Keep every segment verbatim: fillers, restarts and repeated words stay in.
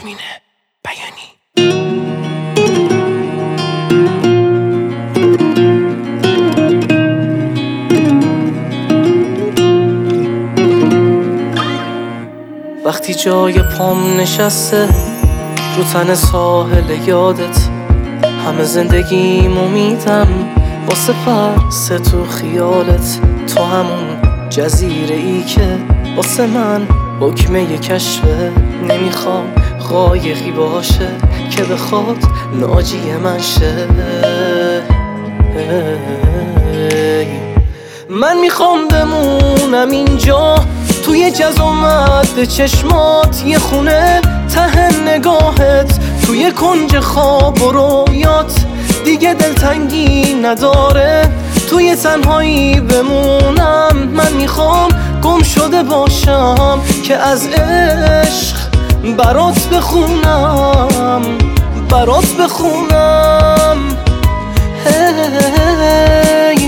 امین بیانی. وقتی جای پام نشسته رو تن ساحل یادت، همه زندگیم امیدم واسه فرس تو خیالت. تو همون جزیره ای که واسه من حکمه کشفه، نمیخوام قایقی باشه که بخواد ناجی من شه. من میخوام بمونم اینجا توی جزامت چشمات، یه خونه ته نگاهت، توی کنج خواب و رویات دیگه دلتنگی نداره. توی تنهایی بمونم، من میخوام گم شده باشم که از عشق برات بخونم، برات بخونم. هی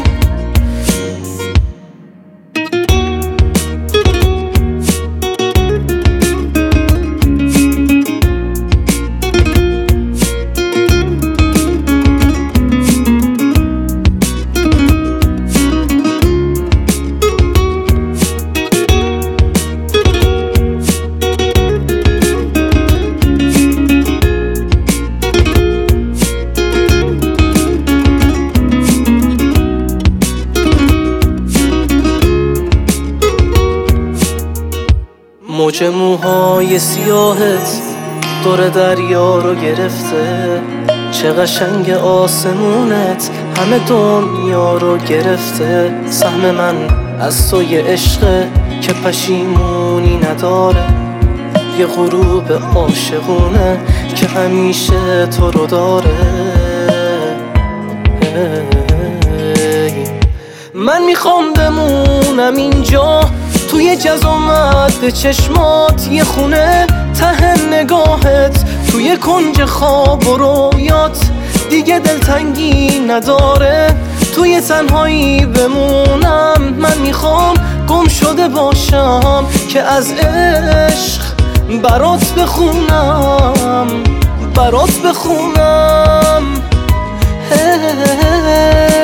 موج موهای سیاهت دور دریا رو گرفته، چه قشنگ آسمونت همه دنیا رو گرفته. سهم من از تو یه عشقه که پشیمونی نداره، یه غروب عاشقونه که همیشه تو رو داره. من میخوام بمونم اینجا توی جزامت چشمات، یه خونه ته نگاهت، توی کنج خواب و رویات دیگه دلتنگی نداره. توی تنهایی بمونم، من میخوام گم شده باشم که از عشق برات بخونم، برات بخونم. هی